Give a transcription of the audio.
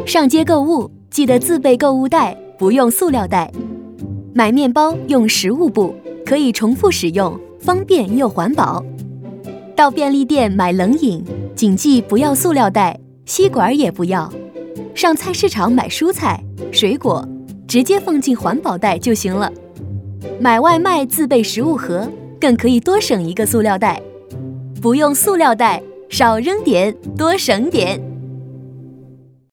上街购物记得自备购物袋，不用塑料袋。买面包用食物布，可以重复使用，方便又环保。到便利店买冷饮，谨记不要塑料袋，吸管也不要。上菜市场买蔬菜、水果，直接放进环保袋就行了。买外卖自备食物盒，更可以多省一个塑料袋。不用塑料袋，少扔点，多省点。